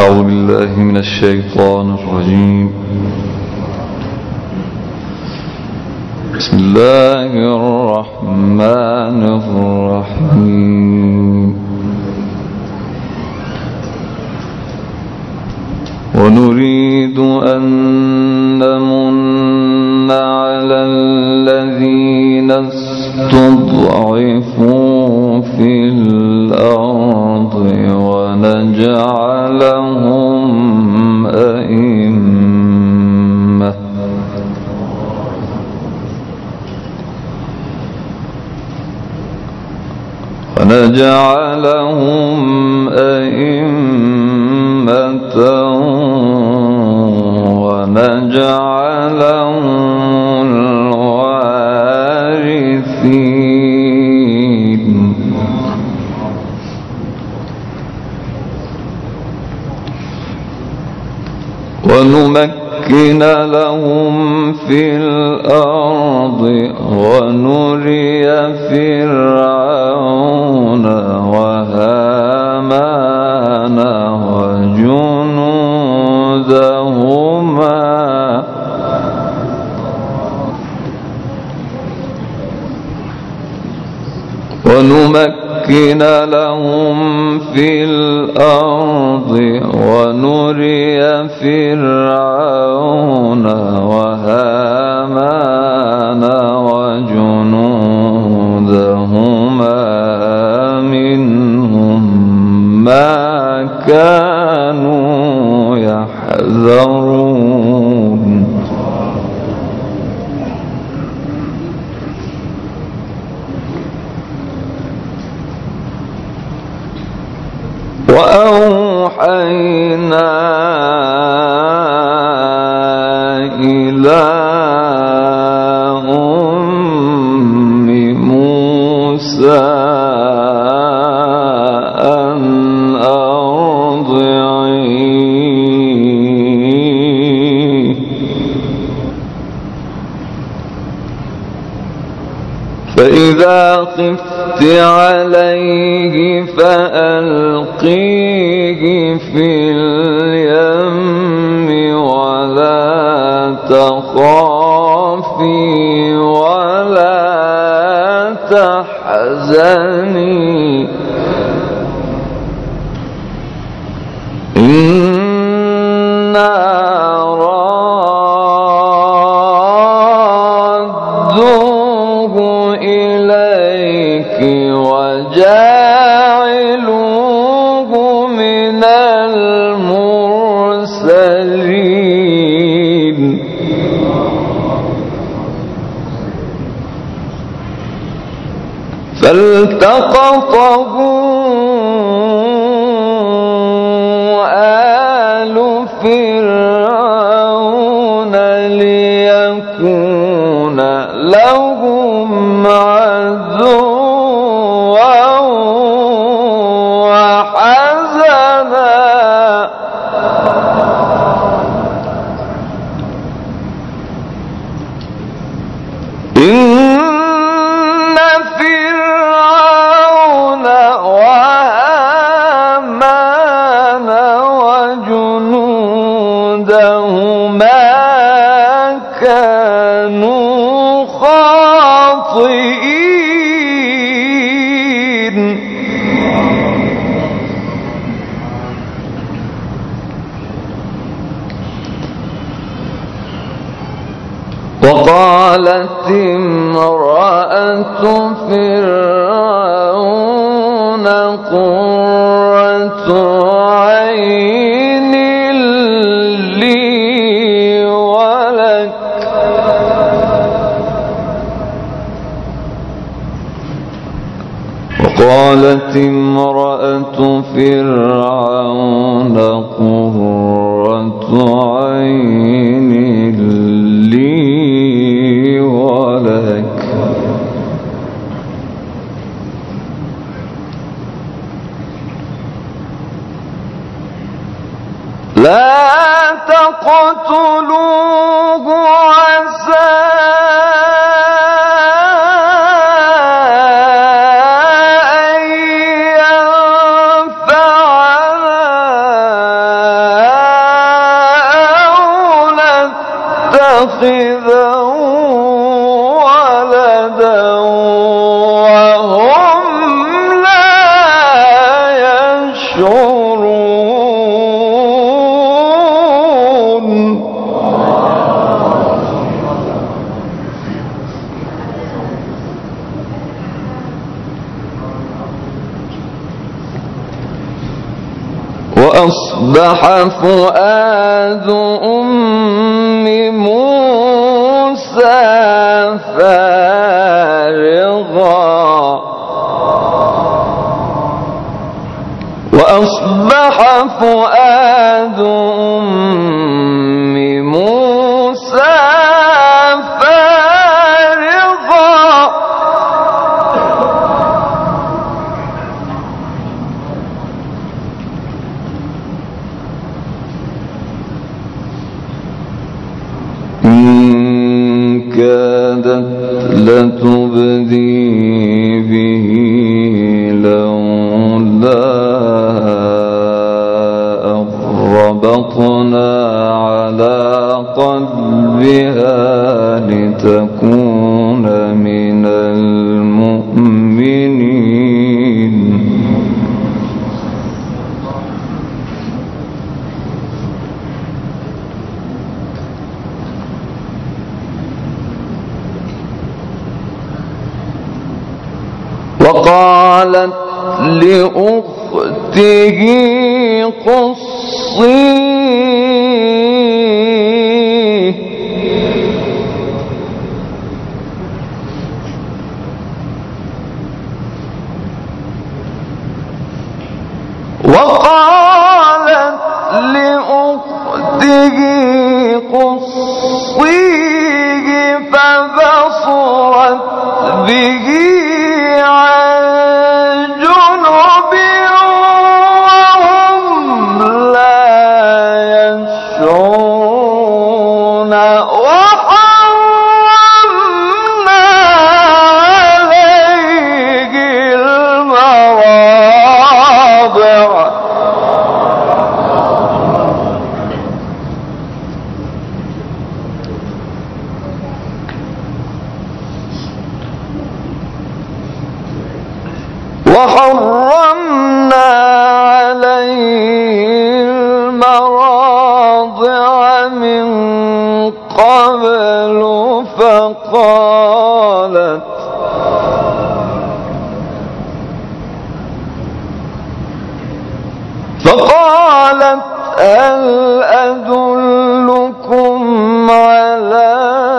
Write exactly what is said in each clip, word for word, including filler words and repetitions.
أعوذ بالله من الشيطان الرجيم. بسم الله الرحمن الرحيم. ونريد أن نمن على الذين استضعفوا في الأرض ونجعلهم أئمة ونجعلهم أئمة ونجعلهم الوارثين ونمكن لهم في الأرض ونري فرعون وهامان وجنودهما ونمكن لهم في الأرض ونري فرعون وهامان وجنودهما منهم ما كانوا يحذرون. وأوحينا إلى أم موسى أن أرضعيه فإذا خفت عليه فألقيه في اليم ولا تخافي ولا تحزني إنا رادوه إليك وجاعلوه من المرسلين. فالتقطه آل فرعون ليكون لهم عدوا وحزنا إن فرعون وهامان وجنودهما كانوا خاطئين. وقالت امرأة فرعون قرة عين لي ولك وقالت امرأة فرعون قرة عين لي ولك لا تقتلوه عسى أن ينفعنا متخذا ولدا وهم لا يشعرون. وأصبح فؤاد أم موسى فارغا وأصبح فؤاد أم موسى فارغا إن كادت لتبدي به لولا أن ربطنا على قلبها لتكون من المؤمنين. وقالت لأخته قصيه وقالت لأخته قصيه فبصرت به عن جنب وهم لا يشعرون. وحرمنا عليه المراضع وحرمنا عليه المراضع من قبل فقالت فقالت هل أدلكم على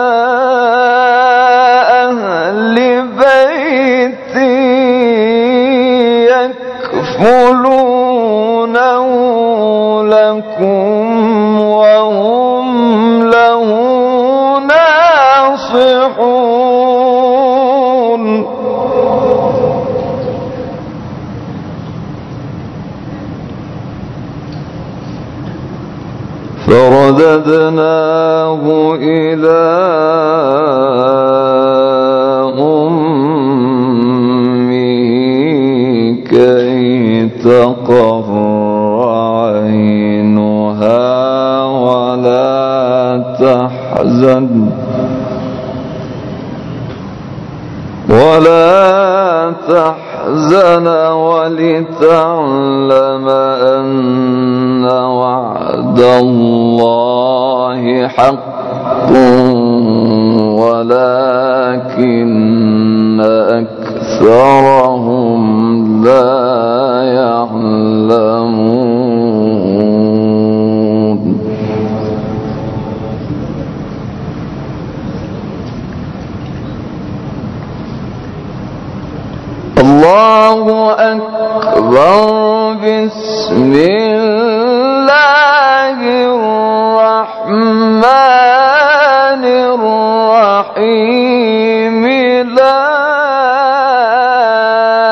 أهل بيت يكفلونه لكم وهم له ناصحون. فرددناه إلى أمه كي تقر عينها ولا تحزن ولا تحزن ولتعلم أن وعد الله حق ولكن أكثرهم لا يعلمون. الله أكبر. بسم الله الرحمن الرحيم. لا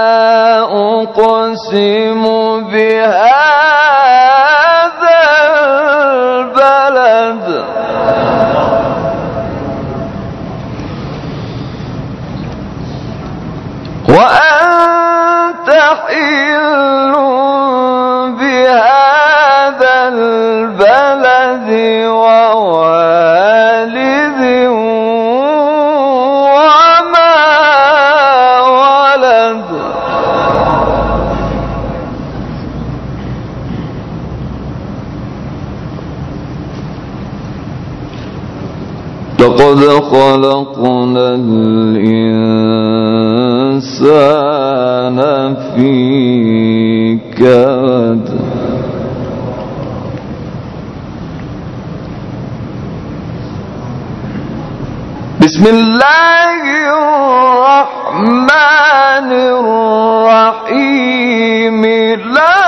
لقد خلقنا الإنسان في كبد بسم الله الرحمن الرحيم لا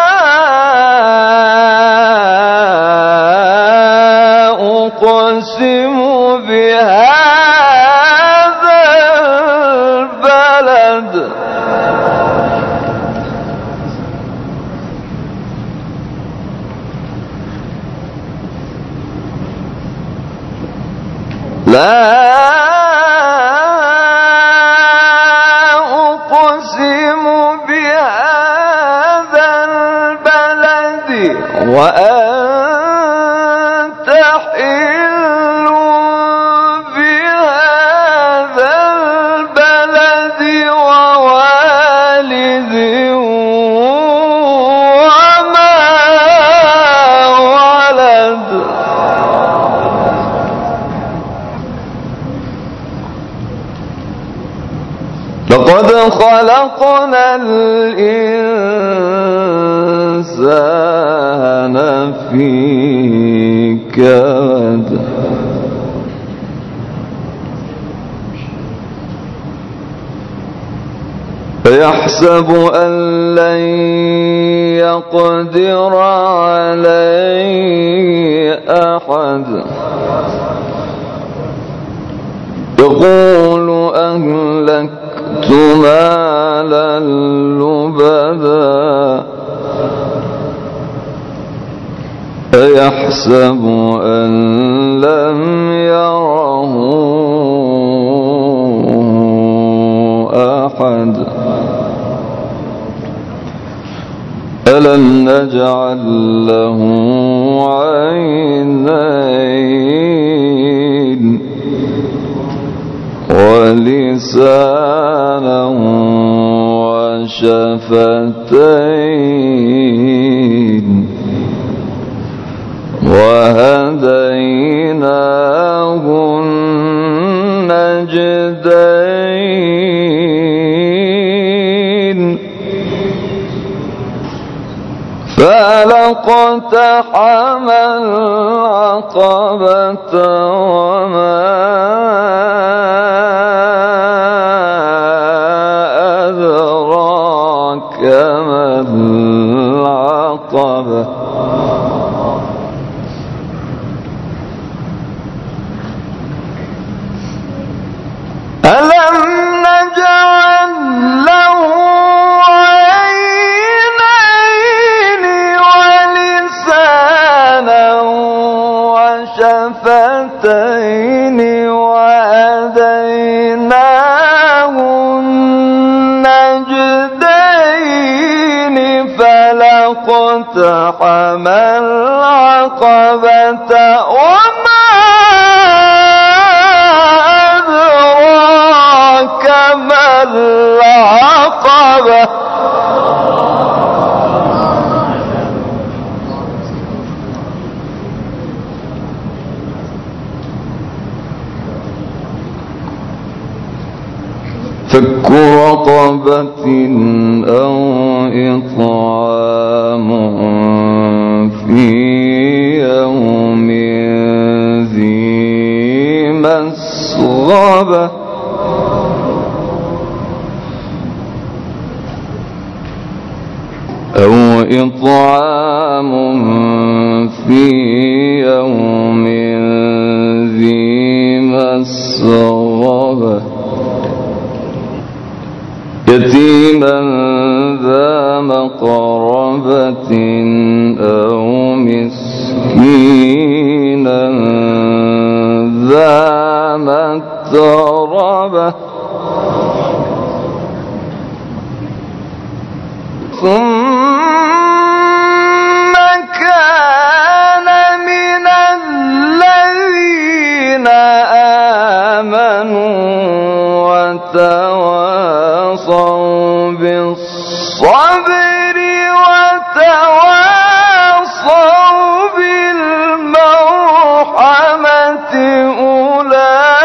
أقسم بهذا البلد لا أقسم بهذا البلد وأنت حل بهذا البلد ووالد وما ولد لقد خلقنا الإنسان في كبد فيحسب أن لن يقدر عليه أحد يقول أهلكت مالا لبدا أيحسب أن لم يره أحد ألم نجعل له عينين ولسانا وشفتين وهديناه النجدين فلاقتحم العقبة وما أدراك ما العقبة ألم نجعل له عينين ولسانا وشفتين وهديناه النجدين فلاقتحم العقبة وما أدراك ما العقبة فك رقبة أو إطعام في يوم ذي مسغبة أو إطعام في يوم ذي مسغبة يتيما ذا مقربة أو مسكينا ذا متربة ثم كان من الذين آمنوا وتواصوا بالصبر وتواصوا بالمرحمة أولئك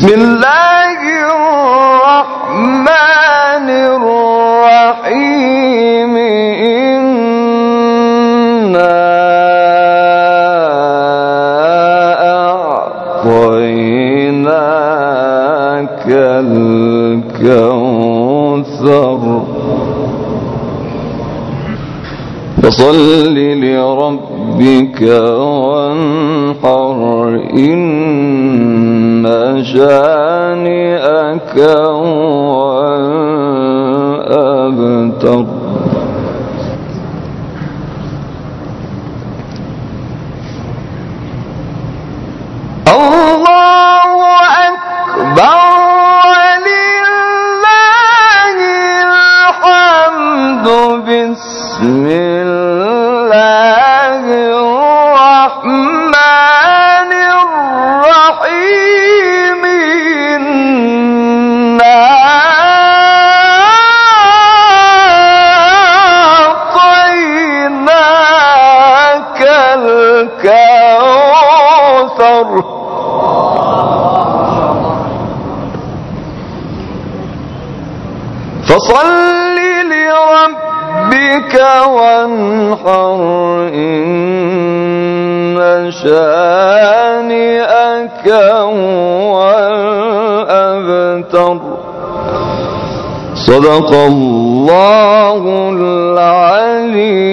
بسم الله الرحمن الرحيم إنا أعطيناك الكوثر فصل لربك وانحر إن شانئك هو الأبتر الله أكبر ولله الحمد بسم الله الرحمن الرحيم إنا أعطيناك الكوثر فصل لربك وانحر إن شانئك هو الأبتر صدق الله العلي